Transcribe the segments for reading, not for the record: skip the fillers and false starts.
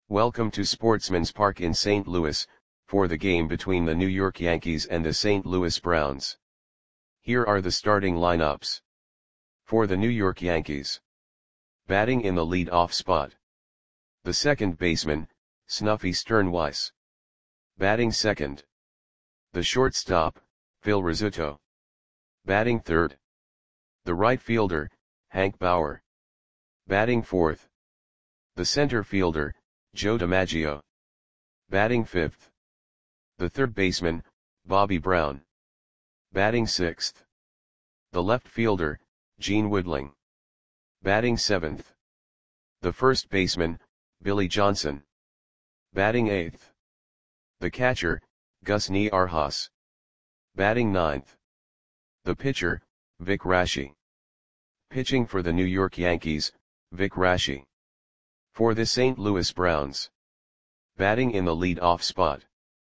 Welcome to Sportsman's Park in St. Louis, for the game between the New York Yankees and the St. Louis Browns. Here are the starting lineups. For the New York Yankees. Batting in the lead-off spot. The second baseman, Snuffy Sternweiss. Batting second. The shortstop, Phil Rizzuto. Batting third. The right fielder, Hank Bauer. Batting fourth. The center fielder, Joe DiMaggio. Batting fifth. The third baseman, Bobby Brown. Batting sixth. The left fielder, Gene Woodling. Batting seventh. The first baseman, Billy Johnson. Batting eighth. The catcher, Gus Niarhas. Batting ninth. The pitcher, Vic Raschi. Pitching for the New York Yankees, Vic Raschi. For the St. Louis Browns. Batting in the lead-off spot.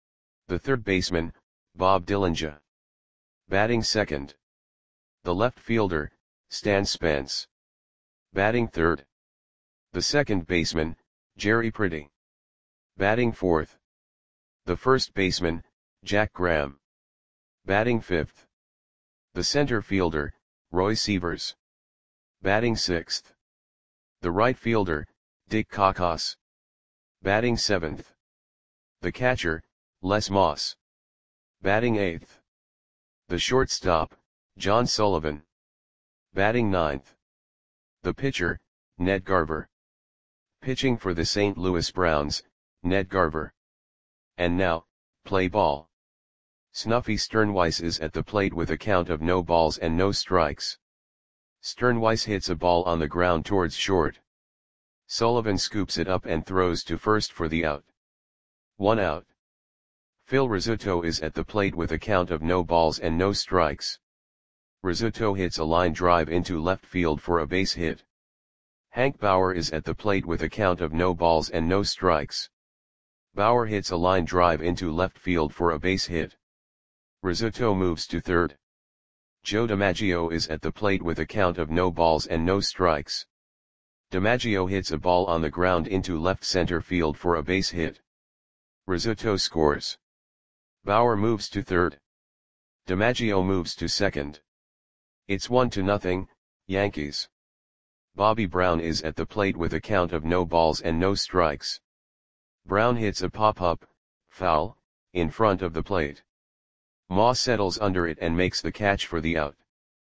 The third baseman, Bob Dillinger. Batting second. The left fielder, Stan Spence. Batting third. The second baseman, Jerry Pretty. Batting fourth. The first baseman, Jack Graham. Batting fifth. The center fielder, Roy Sievers. Batting sixth. The right fielder, Dick Cocos. Batting seventh. The catcher, Les Moss. Batting eighth. The shortstop, John Sullivan. Batting ninth. The pitcher, Ned Garver. Pitching for the St. Louis Browns, Ned Garver. And now, play ball. Snuffy Sternweiss is at the plate with a count of no balls and no strikes. Sternweiss hits a ball on the ground towards short. Sullivan scoops it up and throws to first for the out. 1 out. Phil Rizzuto is at the plate with a count of no balls and no strikes. Rizzuto hits a line drive into left field for a base hit. Hank Bauer is at the plate with a count of no balls and no strikes. Bauer hits a line drive into left field for a base hit. Rizzuto moves to third. Joe DiMaggio is at the plate with a count of no balls and no strikes. DiMaggio hits a ball on the ground into left center field for a base hit. Rizzuto scores. Bauer moves to third. DiMaggio moves to second. It's 1-0, Yankees. Bobby Brown is at the plate with a count of no balls and no strikes. Brown hits a pop-up, foul, in front of the plate. Moss settles under it and makes the catch for the out.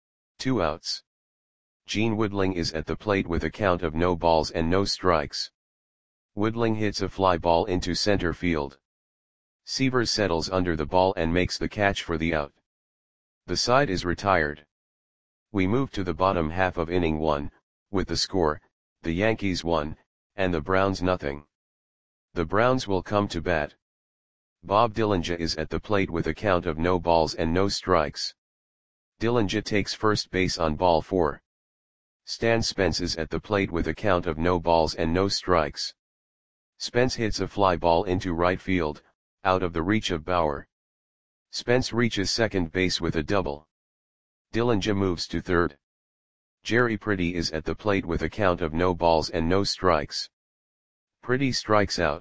2 outs. Gene Woodling is at the plate with a count of no balls and no strikes. Woodling hits a fly ball into center field. Sievers settles under the ball and makes the catch for the out. The side is retired. We move to the bottom half of inning 1, with the score, the Yankees 1, and the Browns 0. The Browns will come to bat. Bob Dillinger is at the plate with a count of no balls and no strikes. Dillinger takes first base on ball 4. Stan Spence is at the plate with a count of no balls and no strikes. Spence hits a fly ball into right field, out of the reach of Bauer. Spence reaches second base with a double. Dillinger moves to third. Jerry Pretty is at the plate with a count of no balls and no strikes. Pretty strikes out.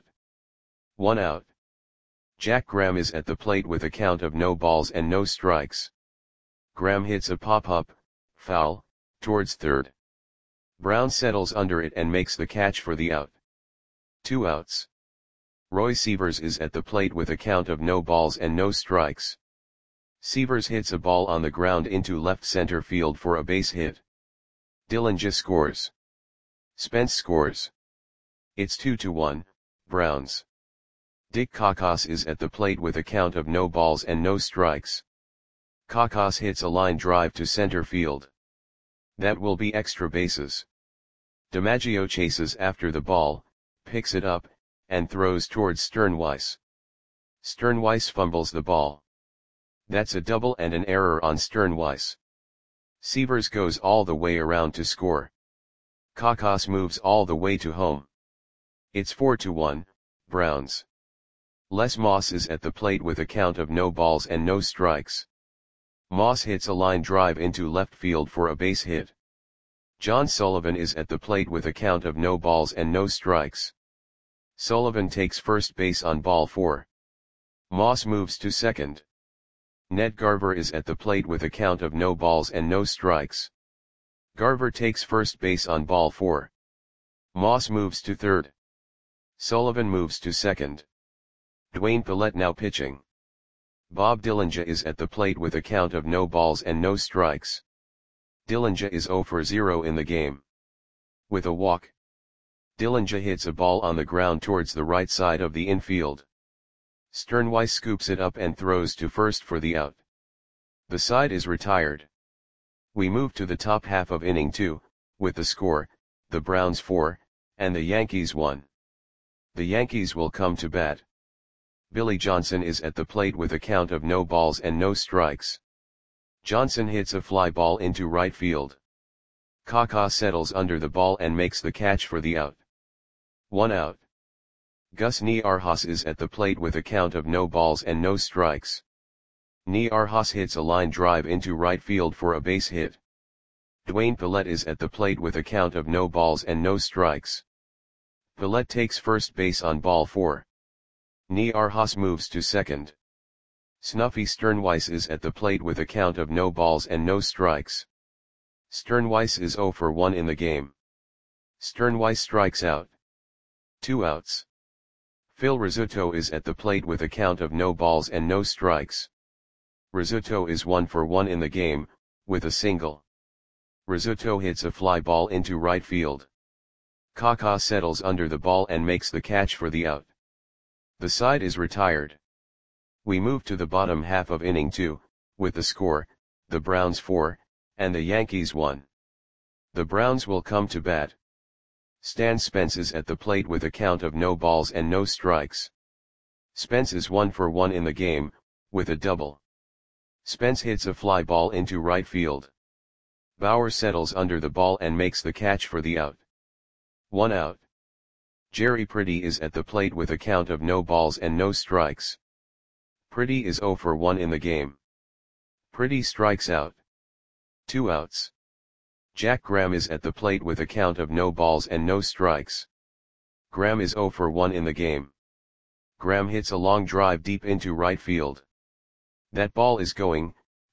1 out. Jack Graham is at the plate with a count of no balls and no strikes. Graham hits a pop-up, foul, towards third. Brown settles under it and makes the catch for the out. 2 outs. Roy Sievers is at the plate with a count of no balls and no strikes. Sievers hits a ball on the ground into left center field for a base hit. Dillinger scores. Spence scores. It's 2-1, Browns. Dick Cocos is at the plate with a count of no balls and no strikes. Cocos hits a line drive to center field. That will be extra bases. DiMaggio chases after the ball, picks it up, and throws towards Sternweiss. Sternweiss fumbles the ball. That's a double and an error on Sternweiss. Sievers goes all the way around to score. Cocos moves all the way to home. It's 4-1, Browns. Les Moss is at the plate with a count of no balls and no strikes. Moss hits a line drive into left field for a base hit. John Sullivan is at the plate with a count of no balls and no strikes. Sullivan takes first base on ball 4. Moss moves to second. Ned Garver is at the plate with a count of no balls and no strikes. Garver takes first base on ball 4. Moss moves to third. Sullivan moves to second. Dwayne Pillette now pitching. Bob Dillinger is at the plate with a count of no balls and no strikes. Dillinger is 0 for 0 in the game. With a walk, Dillinger hits a ball on the ground towards the right side of the infield. Sternweiss scoops it up and throws to first for the out. The side is retired. We move to the top half of inning 2, with the score, the Browns 4, and the Yankees 1. The Yankees will come to bat. Billy Johnson is at the plate with a count of no balls and no strikes. Johnson hits a fly ball into right field. Kaká settles under the ball and makes the catch for the out. 1 out. Gus Niarhas is at the plate with a count of no balls and no strikes. Niarhas hits a line drive into right field for a base hit. Dwayne Pillette is at the plate with a count of no balls and no strikes. Pillette takes first base on ball 4. Niarhas moves to second. Snuffy Sternweiss is at the plate with a count of no balls and no strikes. Sternweiss is 0 for 1 in the game. Sternweiss strikes out. 2 outs. Phil Rizzuto is at the plate with a count of no balls and no strikes. Rizzuto is 1 for 1 in the game, with a single. Rizzuto hits a fly ball into right field. Kaká settles under the ball and makes the catch for the out. The side is retired. We move to the bottom half of inning 2, with the score, the Browns 4, and the Yankees 1. The Browns will come to bat. Stan Spence is at the plate with a count of no balls and no strikes. Spence is 1 for 1 in the game, with a double. Spence hits a fly ball into right field. Bauer settles under the ball and makes the catch for the out. 1 out. Jerry Pretty is at the plate with a count of no balls and no strikes. Pretty is 0 for 1 in the game. Pretty strikes out. 2 outs. Jack Graham is at the plate with a count of no balls and no strikes. Graham is 0 for 1 in the game. Graham hits a long drive deep into right field. That ball is gone.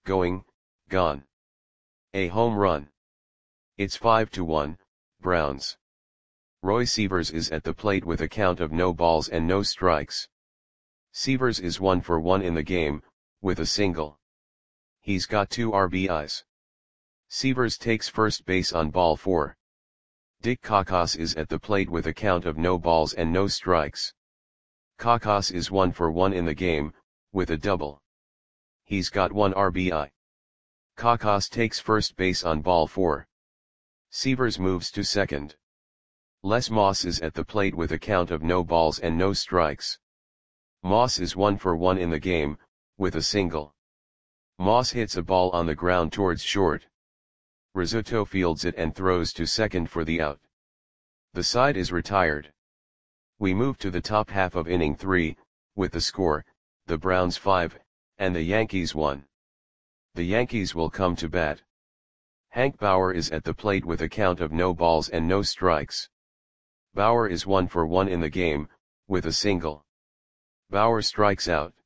A home run. It's 5-1, Browns. Roy Sievers is at the plate with a count of no balls and no strikes. Sievers is 1 for 1 in the game, with a single. He's got 2 RBIs. Sievers takes first base on ball 4. Dick Kakas is at the plate with a count of no balls and no strikes. Kakas is 1 for 1 in the game, with a double. He's got 1 RBI. Kakas takes first base on ball 4. Sievers moves to second. Les Moss is at the plate with a count of no balls and no strikes. Moss is 1 for 1 in the game, with a single. Moss hits a ball on the ground towards short. Rizzuto fields it and throws to second for the out. The side is retired. We move to the top half of inning 3, with the score, the Browns 5, and the Yankees 1. The Yankees will come to bat. Hank Bauer is at the plate with a count of no balls and no strikes. Bauer is 1 for 1 in the game, with a single. Bauer strikes out.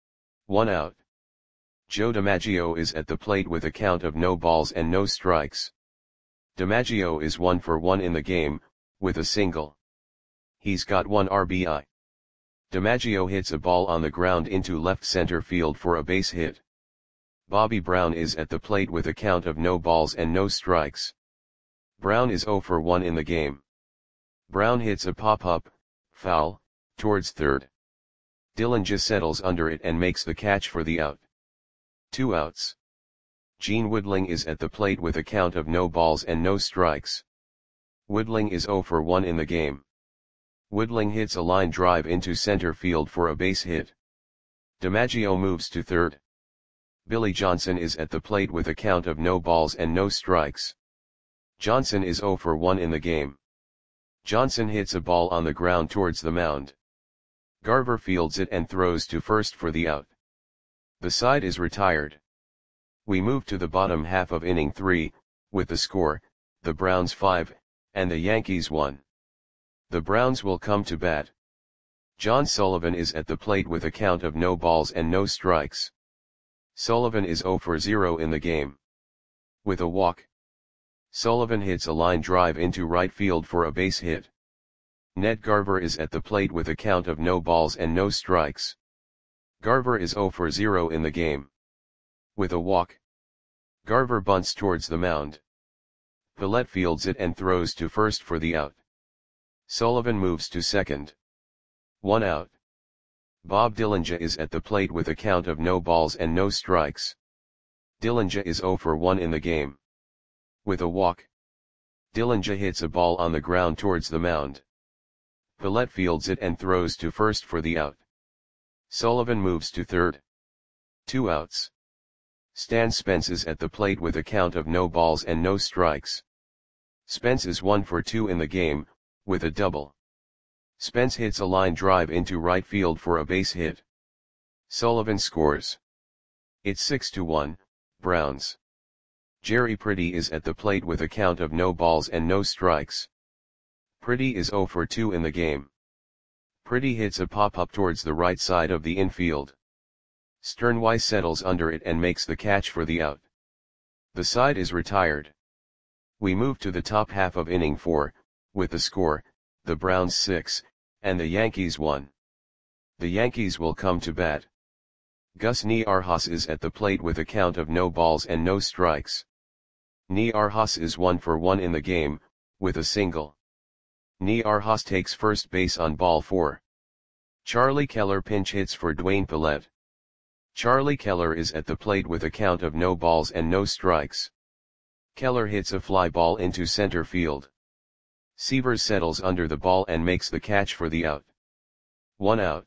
1 out. Joe DiMaggio is at the plate with a count of no balls and no strikes. DiMaggio is 1 for 1 in the game, with a single. He's got 1 RBI. DiMaggio hits a ball on the ground into left center field for a base hit. Bobby Brown is at the plate with a count of no balls and no strikes. Brown is 0 for 1 in the game. Brown hits a pop-up, foul, towards third. Dillinger settles under it and makes the catch for the out. 2 outs. Gene Woodling is at the plate with a count of no balls and no strikes. Woodling is 0 for 1 in the game. Woodling hits a line drive into center field for a base hit. DiMaggio moves to third. Billy Johnson is at the plate with a count of no balls and no strikes. Johnson is 0 for 1 in the game. Johnson hits a ball on the ground towards the mound. Garver fields it and throws to first for the out. The side is retired. We move to the bottom half of inning 3, with the score, the Browns 5, and the Yankees 1. The Browns will come to bat. John Sullivan is at the plate with a count of no balls and no strikes. Sullivan is 0 for 0 in the game. With a walk, Sullivan hits a line drive into right field for a base hit. Ned Garver is at the plate with a count of no balls and no strikes. Garver is 0 for 0 in the game. With a walk, Garver bunts towards the mound. Pallette fields it and throws to first for the out. Sullivan moves to second. 1 out. Bob Dillinger is at the plate with a count of no balls and no strikes. Dillinger is 0 for 1 in the game. With a walk, Dillinger hits a ball on the ground towards the mound. Pallette fields it and throws to first for the out. Sullivan moves to third. 2 outs. Stan Spence is at the plate with a count of no balls and no strikes. Spence is 1 for 2 in the game, with a double. Spence hits a line drive into right field for a base hit. Sullivan scores. It's 6-1, Browns. Jerry Pretty is at the plate with a count of no balls and no strikes. Pretty is 0 for 2 in the game. Pretty hits a pop-up towards the right side of the infield. Sternweiss settles under it and makes the catch for the out. The side is retired. We move to the top half of inning 4, with the score, the Browns 6, and the Yankees 1. The Yankees will come to bat. Gus Niarchos is at the plate with a count of no balls and no strikes. Niarchos is 1 for 1 in the game, with a single. Niarchos takes first base on ball 4. Charlie Keller pinch hits for Dwayne Pallette. Charlie Keller is at the plate with a count of no balls and no strikes. Keller hits a fly ball into center field. Severs settles under the ball and makes the catch for the out. 1 out.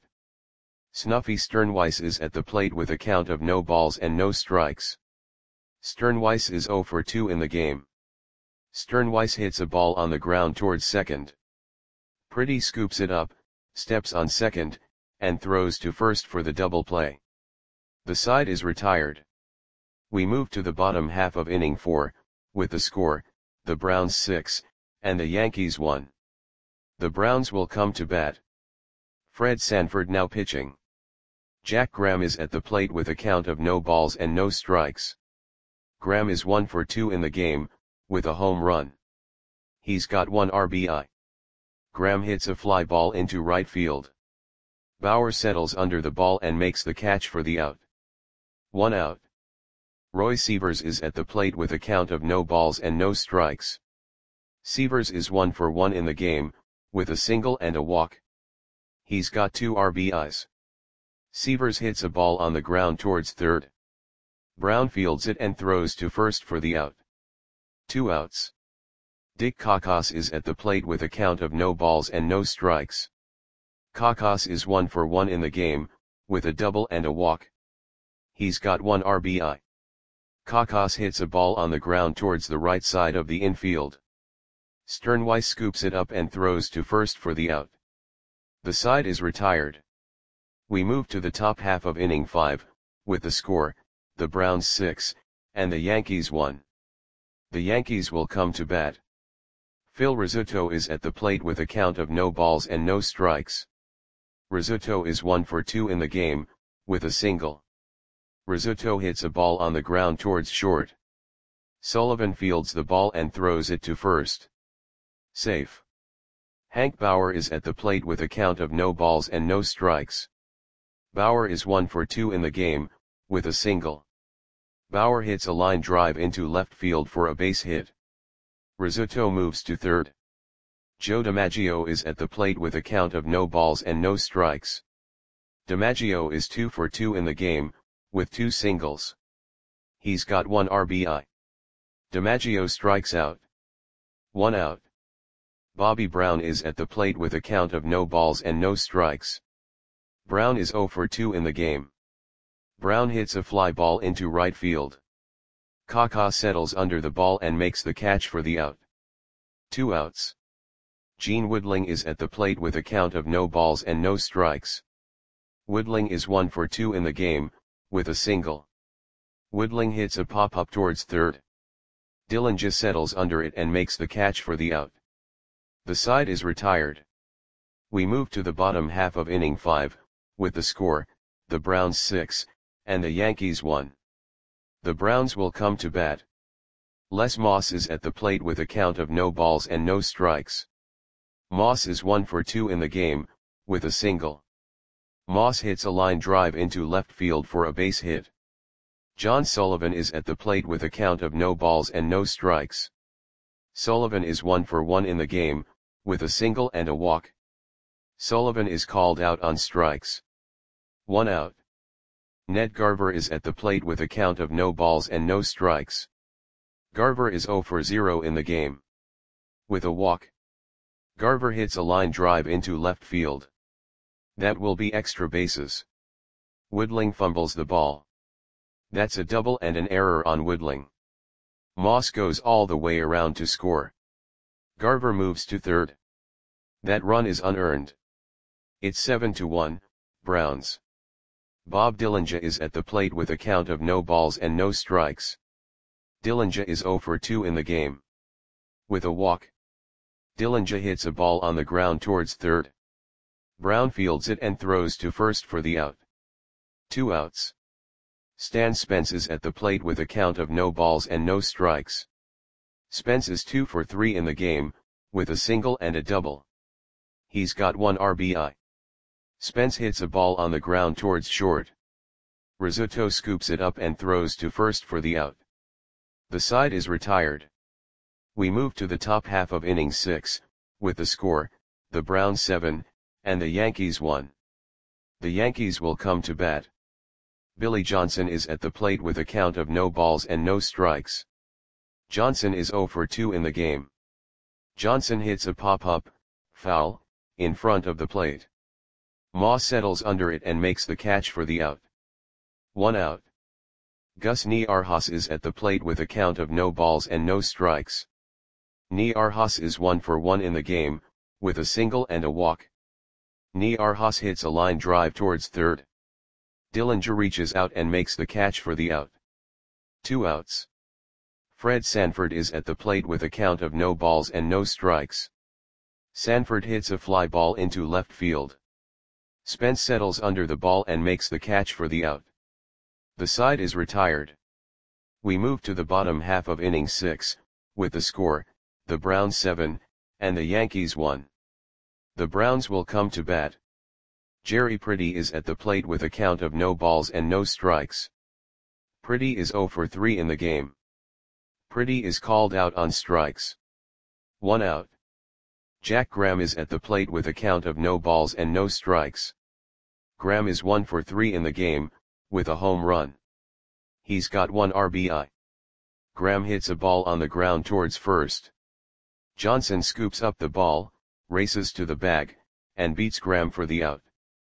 Snuffy Sternweiss is at the plate with a count of no balls and no strikes. Sternweiss is 0 for 2 in the game. Sternweiss hits a ball on the ground towards second. Pretty scoops it up, steps on second, and throws to first for the double play. The side is retired. We move to the bottom half of inning 4, with the score, the Browns 6, and the Yankees 1. The Browns will come to bat. Fred Sanford now pitching. Jack Graham is at the plate with a count of no balls and no strikes. Graham is 1 for 2 in the game, with a home run. He's got 1 RBI. Graham hits a fly ball into right field. Bauer settles under the ball and makes the catch for the out. 1 out. Roy Severs is at the plate with a count of no balls and no strikes. Severs is 1 for 1 in the game, with a single and a walk. He's got 2 RBIs. Severs hits a ball on the ground towards third. Brown fields it and throws to first for the out. 2 outs. Dick Kakos is at the plate with a count of no balls and no strikes. Kakos is 1 for 1 in the game, with a double and a walk. He's got 1 RBI. Kakos hits a ball on the ground towards the right side of the infield. Sternweiss scoops it up and throws to first for the out. The side is retired. We move to the top half of inning 5, with the score, the Browns 6, and the Yankees 1. The Yankees will come to bat. Phil Rizzuto is at the plate with a count of no balls and no strikes. Rizzuto is 1 for 2 in the game, with a single. Rizzuto hits a ball on the ground towards short. Sullivan fields the ball and throws it to first. Safe. Hank Bauer is at the plate with a count of no balls and no strikes. Bauer is 1 for 2 in the game, with a single. Bauer hits a line drive into left field for a base hit. Rizzuto moves to third. Joe DiMaggio is at the plate with a count of no balls and no strikes. DiMaggio is 2 for 2 in the game, with 2 singles. He's got 1 RBI. DiMaggio strikes out. 1 out. Bobby Brown is at the plate with a count of no balls and no strikes. Brown is 0 for 2 in the game. Brown hits a fly ball into right field. Kakos settles under the ball and makes the catch for the out. 2 outs. Gene Woodling is at the plate with a count of no balls and no strikes. Woodling is 1 for 2 in the game, with a single. Woodling hits a pop-up towards third. Dillinger settles under it and makes the catch for the out. The side is retired. We move to the bottom half of inning 5, with the score, the Browns 6, and the Yankees 1. The Browns will come to bat. Les Moss is at the plate with a count of no balls and no strikes. Moss is 1 for 2 in the game, with a single. Moss hits a line drive into left field for a base hit. John Sullivan is at the plate with a count of no balls and no strikes. Sullivan is 1 for 1 in the game, with a single and a walk. Sullivan is called out on strikes. 1 out. Ned Garver is at the plate with a count of no balls and no strikes. Garver is 0 for 0 in the game. With a walk. Garver hits a line drive into left field. That will be extra bases. Woodling fumbles the ball. That's a double and an error on Woodling. Moss goes all the way around to score. Garver moves to third. That run is unearned. It's 7-1, Browns. Bob Dillinger is at the plate with a count of no balls and no strikes. Dillinger is 0 for 2 in the game. With a walk. Dillinger hits a ball on the ground towards third. Brown fields it and throws to first for the out. 2 outs. Stan Spence is at the plate with a count of no balls and no strikes. Spence is 2 for 3 in the game, with a single and a double. He's got 1 RBI. Spence hits a ball on the ground towards short. Rizzuto scoops it up and throws to first for the out. The side is retired. We move to the top half of inning 6, with the score, the Browns 7, and the Yankees 1. The Yankees will come to bat. Billy Johnson is at the plate with a count of no balls and no strikes. Johnson is 0 for 2 in the game. Johnson hits a pop-up, foul, in front of the plate. Moss settles under it and makes the catch for the out. 1 out. Gus Niarhas is at the plate with a count of no balls and no strikes. Niarhas is 1 for 1 in the game, with a single and a walk. Niarhas hits a line drive towards third. Dillinger reaches out and makes the catch for the out. 2 outs. Fred Sanford is at the plate with a count of no balls and no strikes. Sanford hits a fly ball into left field. Spence settles under the ball and makes the catch for the out. The side is retired. We move to the bottom half of inning 6, with the score, the Browns 7, and the Yankees 1. The Browns will come to bat. Jerry Pretty is at the plate with a count of no balls and no strikes. Pretty is 0 for 3 in the game. Pretty is called out on strikes. 1 out. Jack Graham is at the plate with a count of no balls and no strikes. Graham is 1 for 3 in the game, with a home run. He's got 1 RBI. Graham hits a ball on the ground towards first. Johnson scoops up the ball, races to the bag, and beats Graham for the out.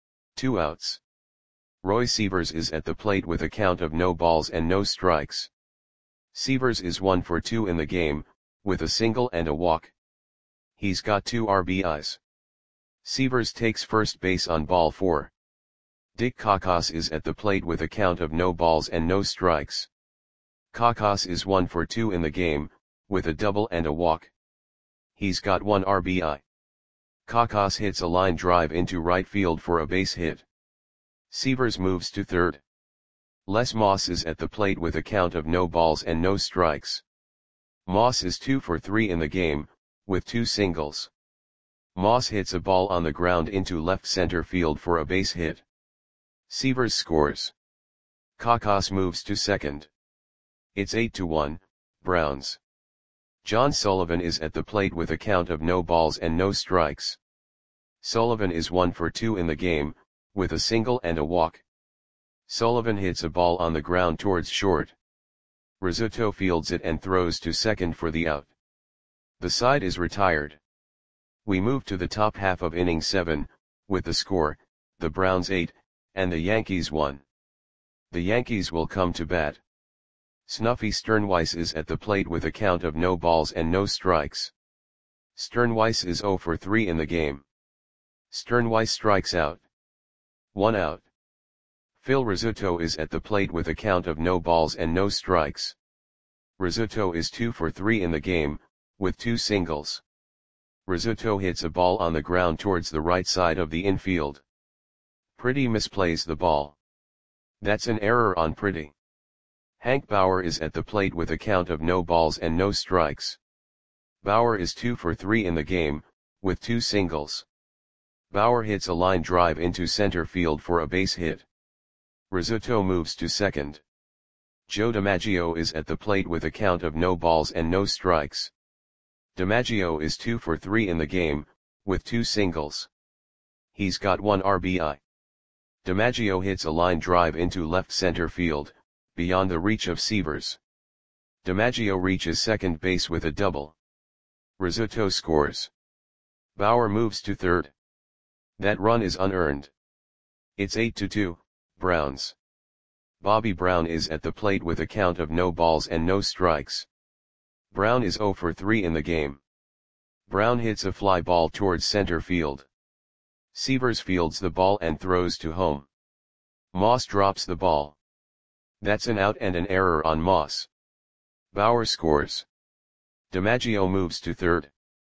2 outs. Roy Sievers is at the plate with a count of no balls and no strikes. Sievers is 1 for 2 in the game, with a single and a walk. He's got 2 RBIs. Sievers takes first base on ball 4. Dick Kakos is at the plate with a count of no balls and no strikes. Kakos is 1 for 2 in the game, with a double and a walk. He's got 1 RBI. Kakos hits a line drive into right field for a base hit. Sievers moves to third. Les Moss is at the plate with a count of no balls and no strikes. Moss is 2 for 3 in the game, with 2 singles. Moss hits a ball on the ground into left center field for a base hit. Sievers scores. Kakos moves to second. It's 8-1, Browns. John Sullivan is at the plate with a count of no balls and no strikes. Sullivan is 1 for 2 in the game, with a single and a walk. Sullivan hits a ball on the ground towards short. Rizzuto fields it and throws to second for the out. The side is retired. We move to the top half of inning 7, with the score, the Browns 8, and the Yankees 1. The Yankees will come to bat. Snuffy Sternweiss is at the plate with a count of no balls and no strikes. Sternweiss is 0 for 3 in the game. Sternweiss strikes out. 1 out. Phil Rizzuto is at the plate with a count of no balls and no strikes. Rizzuto is 2 for 3 in the game, with 2 singles. Rizzuto hits a ball on the ground towards the right side of the infield. Pretty misplays the ball. That's an error on Pretty. Hank Bauer is at the plate with a count of no balls and no strikes. Bauer is 2 for 3 in the game, with 2 singles. Bauer hits a line drive into center field for a base hit. Rizzuto moves to second. Joe DiMaggio is at the plate with a count of no balls and no strikes. DiMaggio is 2 for 3 in the game, with 2 singles. He's got 1 RBI. DiMaggio hits a line drive into left center field, beyond the reach of Sievers. DiMaggio reaches second base with a double. Rizzuto scores. Bauer moves to third. That run is unearned. It's 8-2, Browns. Bobby Brown is at the plate with a count of no balls and no strikes. Brown is 0 for 3 in the game. Brown hits a fly ball towards center field. Sievers fields the ball and throws to home. Moss drops the ball. That's an out and an error on Moss. Bauer scores. DiMaggio moves to third.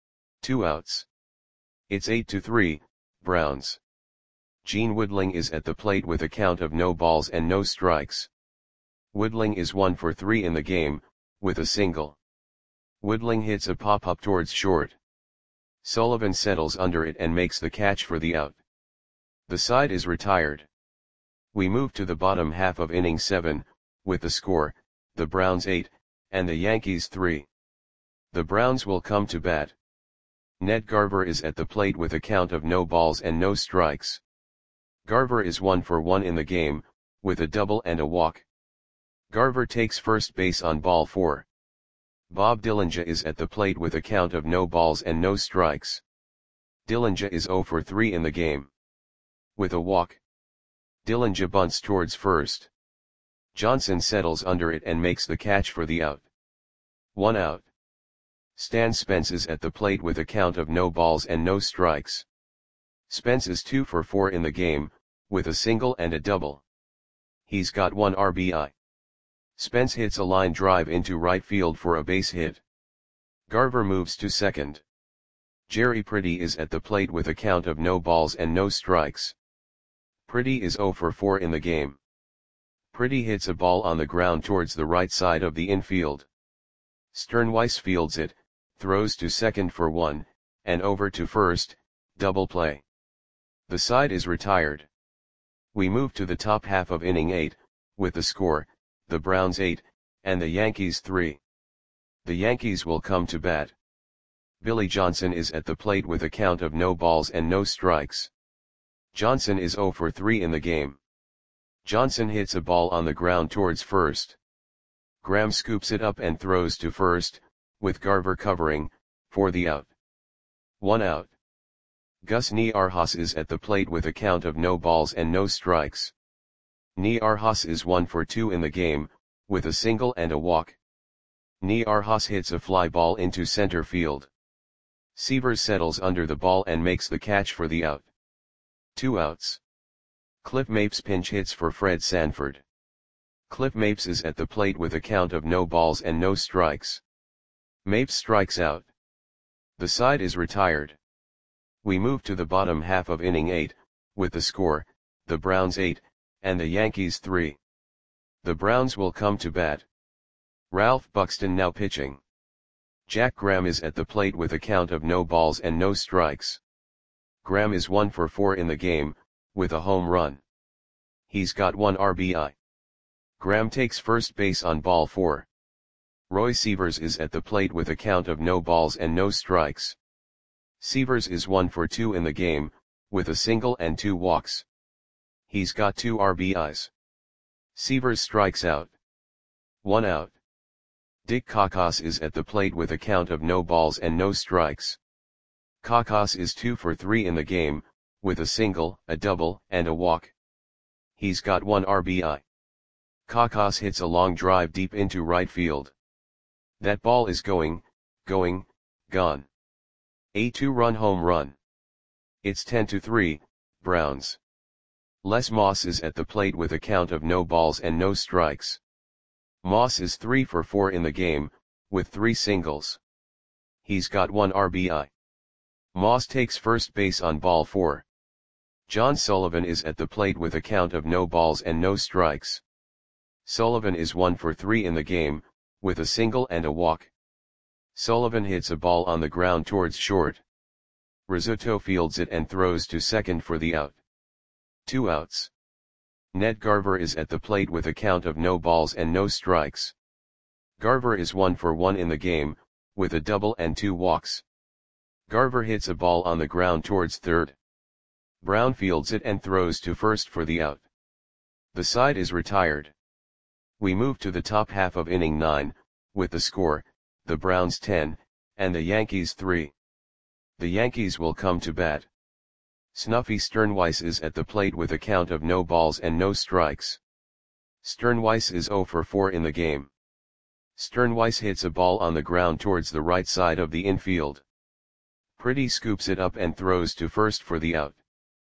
2 outs. It's 8-3, Browns. Gene Woodling is at the plate with a count of no balls and no strikes. Woodling is 1 for 3 in the game, with a single. Woodling hits a pop-up towards short. Sullivan settles under it and makes the catch for the out. The side is retired. We move to the bottom half of inning 7, with the score, the Browns 8, and the Yankees 3. The Browns will come to bat. Ned Garver is at the plate with a count of no balls and no strikes. Garver is 1 for 1 in the game, with a double and a walk. Garver takes first base on ball 4. Bob Dillinger is at the plate with a count of no balls and no strikes. Dillinger is 0 for 3 in the game. With a walk. Dillinger bunts towards first. Johnson settles under it and makes the catch for the out. 1 out. Stan Spence is at the plate with a count of no balls and no strikes. Spence is 2 for 4 in the game, with a single and a double. He's got 1 RBI. Spence hits a line drive into right field for a base hit. Garver moves to second. Jerry Pretty is at the plate with a count of no balls and no strikes. Pretty is 0 for 4 in the game. Pretty hits a ball on the ground towards the right side of the infield. Sternweiss fields it, throws to second for 1, and over to first, double play. The side is retired. We move to the top half of inning 8, with the score, the Browns 8, and the Yankees 3. The Yankees will come to bat. Billy Johnson is at the plate with a count of no balls and no strikes. Johnson is 0 for 3 in the game. Johnson hits a ball on the ground towards first. Graham scoops it up and throws to first, with Garver covering, for the out. 1 out. Gus Niarhas is at the plate with a count of no balls and no strikes. Niarhas is 1 for 2 in the game, with a single and a walk. Niarhas hits a fly ball into center field. Sievers settles under the ball and makes the catch for the out. 2 outs. Cliff Mapes pinch hits for Fred Sanford. Cliff Mapes is at the plate with a count of no balls and no strikes. Mapes strikes out. The side is retired. We move to the bottom half of inning 8, with the score, the Browns 8, and the Yankees 3. The Browns will come to bat. Ralph Buxton now pitching. Jack Graham is at the plate with a count of no balls and no strikes. Graham is 1 for 4 in the game, with a home run. He's got 1 RBI. Graham takes first base on ball 4. Roy Sievers is at the plate with a count of no balls and no strikes. Sievers is 1 for 2 in the game, with a single and 2 walks. He's got 2 RBIs. Sievers strikes out. 1 out. Dick Kakas is at the plate with a count of no balls and no strikes. Kakas is 2 for 3 in the game, with a single, a double, and a walk. He's got 1 RBI. Kakas hits a long drive deep into right field. That ball is going, gone. A 2-run home run. It's 10-3, Browns. Les Moss is at the plate with a count of no balls and no strikes. Moss is 3 for 4 in the game, with 3 singles. He's got 1 RBI. Moss takes first base on ball 4. John Sullivan is at the plate with a count of no balls and no strikes. Sullivan is 1 for 3 in the game, with a single and a walk. Sullivan hits a ball on the ground towards short. Rizzuto fields it and throws to second for the out. 2 outs. Ned Garver is at the plate with a count of no balls and no strikes. Garver is 1 for 1 in the game, with a double and 2 walks. Garver hits a ball on the ground towards third. Brown fields it and throws to first for the out. The side is retired. We move to the top half of inning 9, with the score, the Browns 10, and the Yankees 3. The Yankees will come to bat. Snuffy Sternweiss is at the plate with a count of no balls and no strikes. Sternweiss is 0 for 4 in the game. Sternweiss hits a ball on the ground towards the right side of the infield. Pretty scoops it up and throws to first for the out.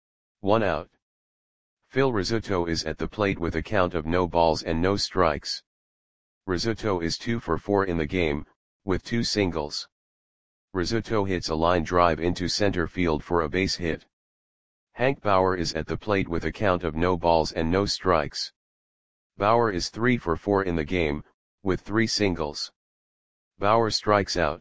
1 out. Phil Rizzuto is at the plate with a count of no balls and no strikes. Rizzuto is 2 for 4 in the game, with 2 singles. Rizzuto hits a line drive into center field for a base hit. Hank Bauer is at the plate with a count of no balls and no strikes. Bauer is 3 for 4 in the game, with 3 singles. Bauer strikes out.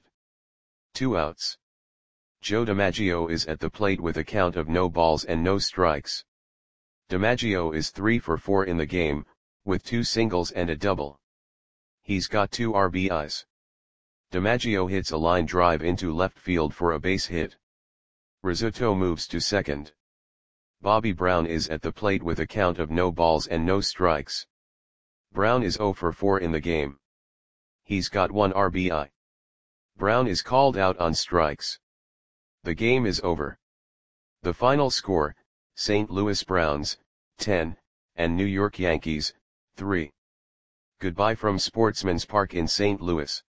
2 outs. Joe DiMaggio is at the plate with a count of no balls and no strikes. DiMaggio is 3 for 4 in the game, with 2 singles and a double. He's got 2 RBIs. DiMaggio hits a line drive into left field for a base hit. Rizzuto moves to second. Bobby Brown is at the plate with a count of no balls and no strikes. Brown is 0 for 4 in the game. He's got 1 RBI. Brown is called out on strikes. The game is over. The final score, St. Louis Browns, 10, and New York Yankees, 3. Goodbye from Sportsman's Park in St. Louis.